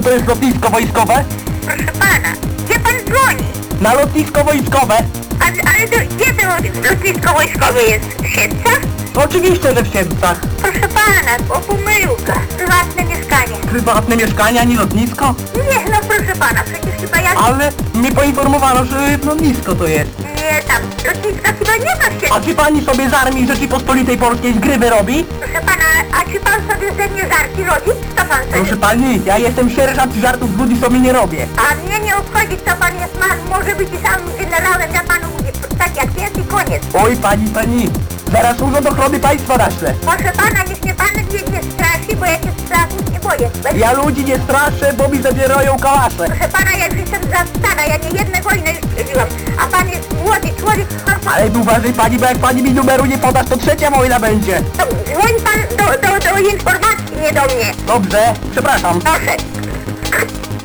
to jest lotnisko wojskowe? Proszę pana, gdzie pan dzwoni? Na lotnisko wojskowe? Ale to gdzie to lotnisko wojskowe jest? W Siedlcach? No oczywiście, że w Siedlcach. Proszę pana, o pomyłka. Prywatne mieszkanie. Prywatne mieszkanie, a nie lotnisko? Nie, no proszę pana, przecież chyba ja... Ale mnie poinformowano, że lotnisko to jest. Nie, tam lotniska chyba nie ma w A Siedlcach. czy pani sobie z Armii Rzeczypospolitej Polskiej z gry wyrobi? Proszę pana, a czy pan sobie ze mnie żarty rodzi? Co pan sobie... Proszę pani, ja jestem sierżant i żartów z ludzi sobie nie robię. A mnie nie obchodzi, co pan jest, pan może być i sam generałem, ja panu mówię, tak jak jest i koniec. Oj pani, zaraz Urząd Ochrony Państwa naślę. Proszę pana, niech mnie pan nie straszy, bo ja się strachów nie boję. Ja ludzi nie straszę, bo mi zabierają kałasze. Proszę pana, ja już jestem za stara, ja nie jedne wojny już przeżyłam, a pan jest młody człowiek, Ale uważaj pani, bo jak pani mi numeru nie podasz, to trzecia wojna będzie. to dzwoń pan do informacji, nie do mnie. Dobrze, przepraszam. Proszę.